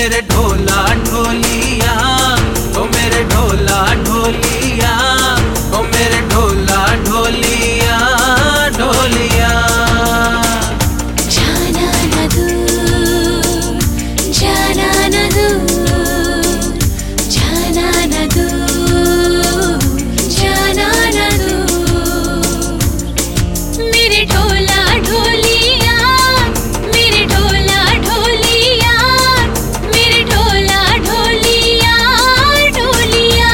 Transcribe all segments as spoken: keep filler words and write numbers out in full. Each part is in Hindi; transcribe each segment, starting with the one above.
मेरे ढोला ढोलिया, ओ मेरे ढोला ढोलिया, ओ मेरे ढोला ढोलिया ढोलिया। जाना न दूर, जाना न दूर, जाना न दूर, जाना न दूर। मेरे ढोला ढोलिया, मेरे ढोला ढोलिया, मेरे ढोला ढोलिया ढोलिया।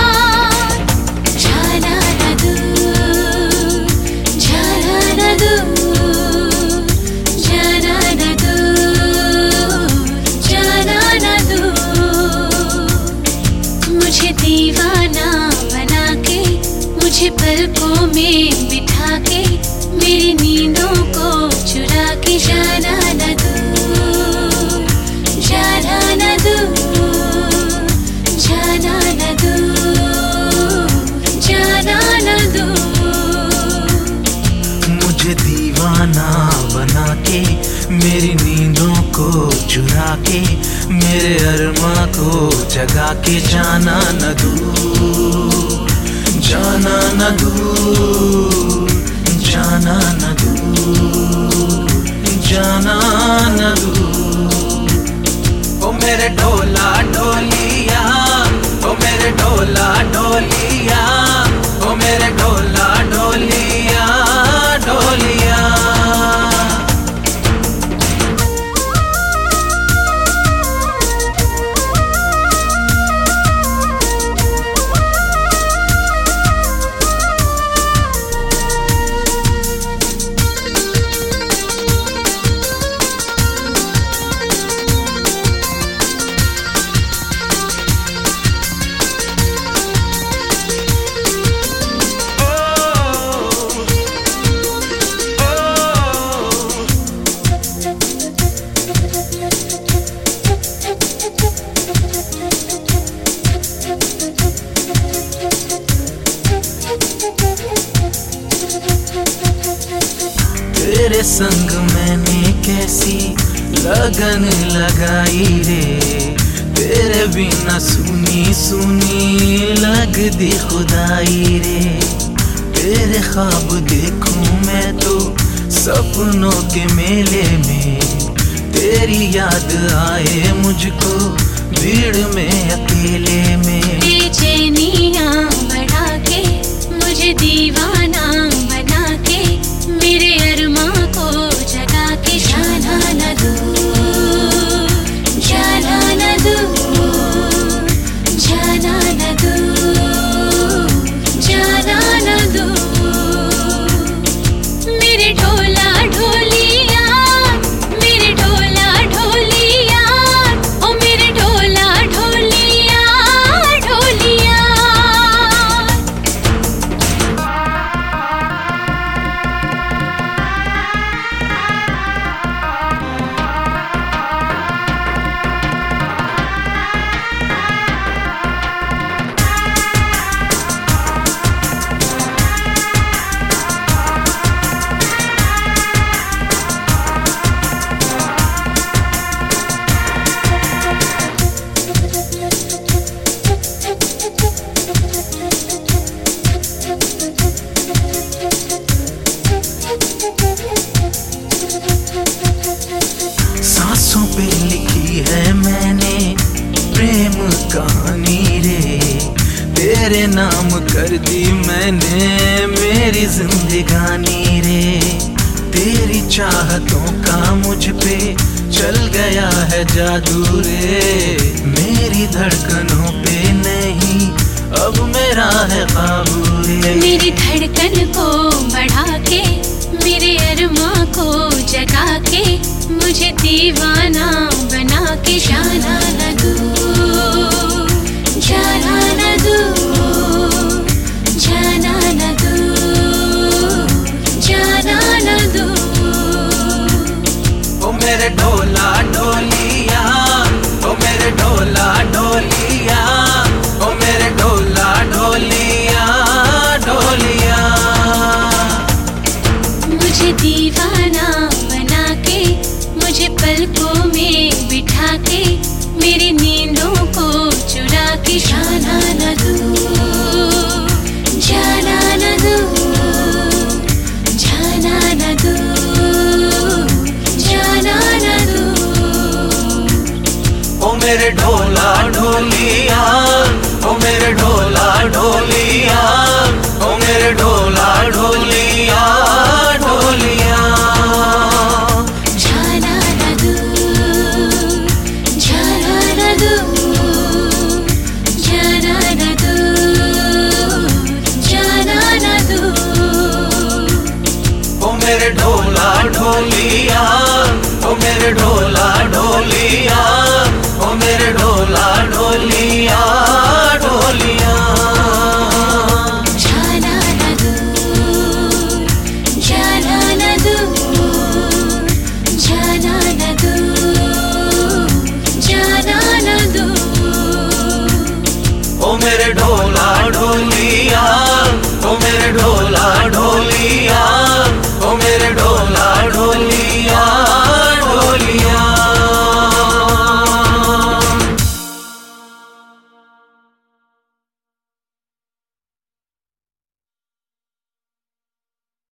जाना न दूर, जाना न दूर, जाना न दूर, जाना न दूर। मुझे दीवाना बना के, मुझे पलकों में बिठा के, मेरी नींदों को चुरा के जाना न दूर, जाना न दूर, जाना न दूर, जाना न दूर। मुझे दीवाना बना के, मेरी नींदों को चुरा के, मेरे अरमा को जगा के जाना न दूर, जाना न दूर, जाना न दूर, जाना न दूर। ओ मेरे ढोला ढोलिया, ओ मेरे ढोला ढोलिया, ओ मेरे ढोला ढोलिया ढोलिया। तेरे संग मैंने कैसी लगन लगाई रे, तेरे बिना सुनी सुनी लगदी खुदाई रे। तेरे ख्वाब देखूं मैं तो सपनों के मेले में, तेरी याद आए मुझको भीड़ में अकेले में। बेचैनियाँ बढ़ा के, मुझे दीवाना बना के, मेरे अरमा को जगा के जाना न दूर, जाना न दूर, जाना न दूर, जाना न दूर। मेरे ढोला ढोलिया, मेरे ढोला ढोलिया, ओ मेरे ढोला ढोलिया ढोलिया। सांसों पे लिखी है मैंने प्रेम कहानी रे, तेरे नाम कर दी मैंने मेरी जिंदगानी रे। तेरी चाहतों का मुझ पे चल गया है जादू रे, मेरी धड़कनों पे नहीं अब मेरा है काबू रे। मेरी धड़कन को बढ़ा के, मेरे अरमा को जगा के, मुझे दीवाना बना के जाना न दूर,